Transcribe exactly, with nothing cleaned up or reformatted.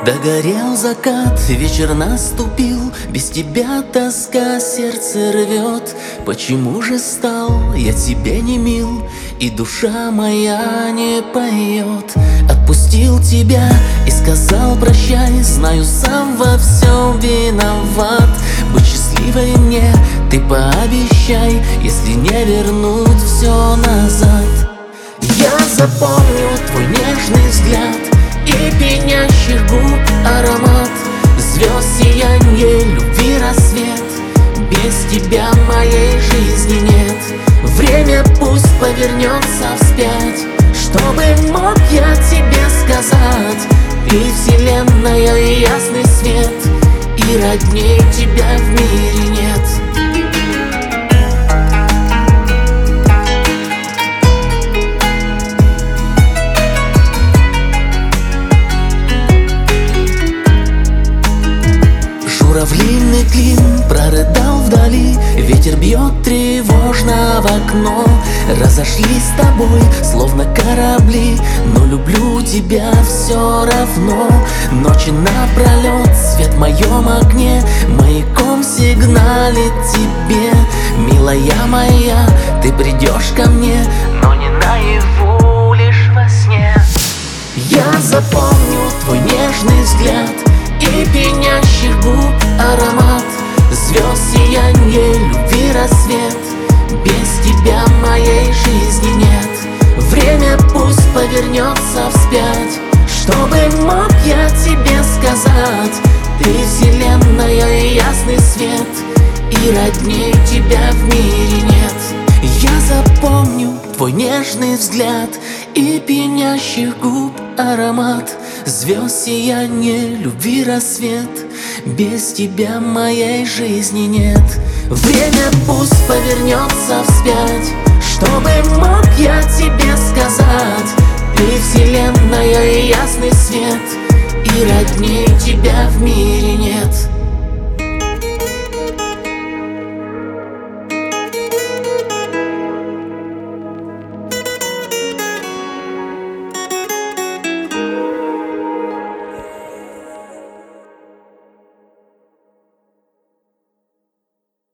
Догорел закат, вечер наступил, без тебя тоска сердце рвет. Почему же стал я тебе не мил, и душа моя не поет? Отпустил тебя и сказал прощай, знаю, сам во всем виноват. Быть счастливой мне ты пообещай, если не вернуть все назад. Я запомню твой нежный взгляд и пьянящих губ аромат, звезд сиянье, любви рассвет. Без тебя моей жизни нет. Время пусть повернется вспять, чтобы мог я тебе сказать: ты вселенная и ясный свет, и родней тебя в мире нет. Журавлиный клин прорыдал вдали, ветер бьет тревожно в окно. Разошлись с тобой, словно корабли, но люблю тебя все равно. Ночи напролет, свет в моем окне маяком сигналит тебе. Милая моя, ты придешь ко мне, но не наяву, лишь во сне. Я запомню твой нежный взгляд и пьянящих губ аромат, звезд сиянье, любви рассвет. Без тебя моей жизни нет. Время пусть повернется вспять, чтобы мог я тебе сказать: ты вселенная и ясный свет, и родней тебя в мире нет. Я запомню твой нежный взгляд и пьянящих губ аромат, звезд сиянье, любви рассвет. Без тебя моей жизни нет. Время пусть повернется вспять, чтобы мог я тебе сказать: ты вселенная и ясный свет, и родней тебя в мире нет.